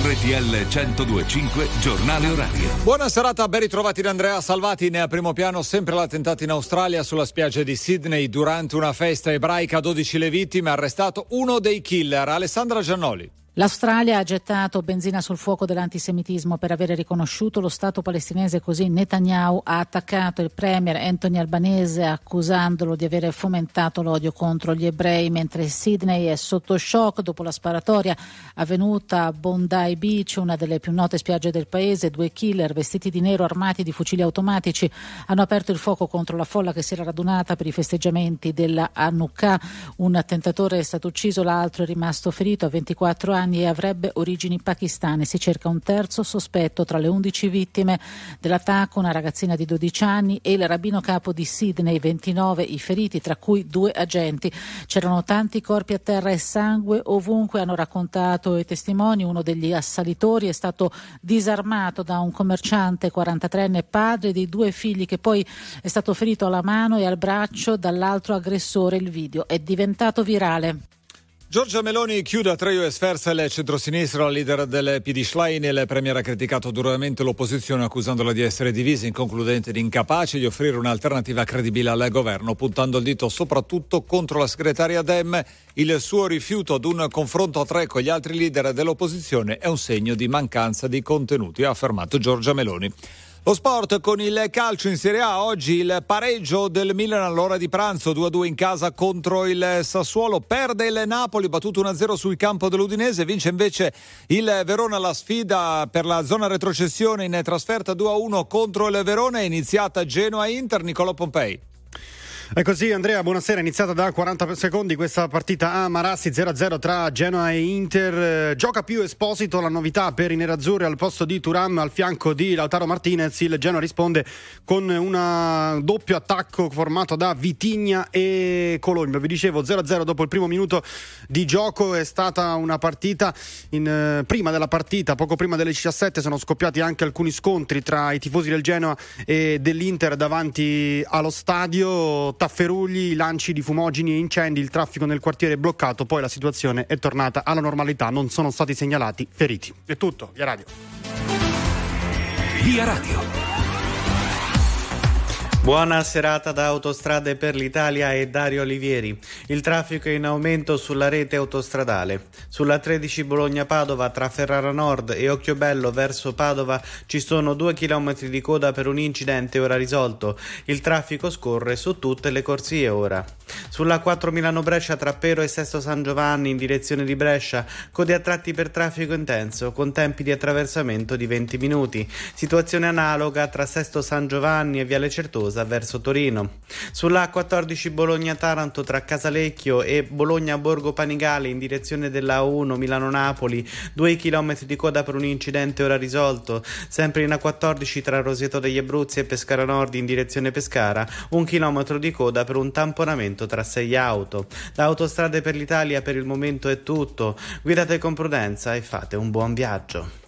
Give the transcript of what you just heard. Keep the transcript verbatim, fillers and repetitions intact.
R T L centodue e cinque giornale orario. Buona serata, ben ritrovati da Andrea Salvati. Ne a primo piano sempre l'attentato in Australia sulla spiaggia di Sydney durante una festa ebraica, dodici le vittime, arrestato uno dei killer. Alessandra Giannoli. L'Australia ha gettato benzina sul fuoco dell'antisemitismo per avere riconosciuto lo Stato palestinese, così Netanyahu ha attaccato il premier Anthony Albanese accusandolo di aver fomentato l'odio contro gli ebrei, mentre Sydney è sotto shock dopo la sparatoria avvenuta a Bondi Beach, una delle più note spiagge del paese. Due killer vestiti di nero armati di fucili automatici hanno aperto il fuoco contro la folla che si era radunata per i festeggiamenti della Hanukkah. Un attentatore è stato ucciso, l'altro è rimasto ferito, a ventiquattro anni e avrebbe origini pakistane. Si cerca un terzo sospetto tra le undici vittime dell'attacco, una ragazzina di dodici anni e il rabbino capo di Sydney, ventinove i feriti, tra cui due agenti. C'erano tanti corpi a terra e sangue ovunque, hanno raccontato i testimoni. Uno degli assalitori è stato disarmato da un commerciante quarantatreenne, padre dei due figli, che poi è stato ferito alla mano e al braccio dall'altro aggressore. Il video è diventato virale. Giorgia Meloni chiude a tre U S First il centrosinistra. La leader del P D Schlein, il premier ha criticato duramente l'opposizione accusandola di essere divisa, inconcludente ed incapace di offrire un'alternativa credibile al governo, puntando il dito soprattutto contro la segretaria Dem. Il suo rifiuto ad un confronto a tre con gli altri leader dell'opposizione è un segno di mancanza di contenuti, ha affermato Giorgia Meloni. Lo sport con il calcio in Serie A. Oggi il pareggio del Milan all'ora di pranzo, due a due in casa contro il Sassuolo. Perde il Napoli, battuto uno a zero sul campo dell'Udinese. Vince invece il Verona la sfida per la zona retrocessione in trasferta due a uno contro il Verona. È iniziata Genoa-Inter. Nicolò Pompei. È così, Andrea, buonasera. Iniziata da quaranta secondi questa partita a Marassi, zero a zero tra Genoa e Inter. Gioca più Esposito, la novità per i nerazzurri al posto di Thuram al fianco di Lautaro Martinez. Il Genoa risponde con un doppio attacco formato da Vitinha e Colombia. Vi dicevo, zero a zero dopo il primo minuto di gioco. È stata una partita in, eh, prima della partita, poco prima delle diciassette, sono scoppiati anche alcuni scontri tra i tifosi del Genoa e dell'Inter davanti allo stadio. Tafferugli, lanci di fumogeni e incendi, il traffico nel quartiere è bloccato, poi la situazione è tornata alla normalità, non sono stati segnalati feriti. È tutto, via radio. Via radio. Buona serata da Autostrade per l'Italia e Dario Olivieri. Il traffico è in aumento sulla rete autostradale. Sulla tredici Bologna-Padova tra Ferrara Nord e Occhiobello verso Padova ci sono due chilometri di coda per un incidente ora risolto. Il traffico scorre su tutte le corsie ora. Sulla quattro Milano-Brescia tra Pero e Sesto San Giovanni in direzione di Brescia, code a tratti per traffico intenso con tempi di attraversamento di venti minuti. Situazione analoga tra Sesto San Giovanni e Viale Certosa verso Torino. Sulla A quattordici Bologna-Taranto tra Casalecchio e Bologna-Borgo Panigale in direzione della A uno Milano-Napoli, due chilometri di coda per un incidente ora risolto. Sempre in A quattordici tra Roseto degli Abruzzi e Pescara Nord in direzione Pescara, un chilometro di coda per un tamponamento tra sei auto. Da Autostrade per l'Italia per il momento è tutto. Guidate con prudenza e fate un buon viaggio.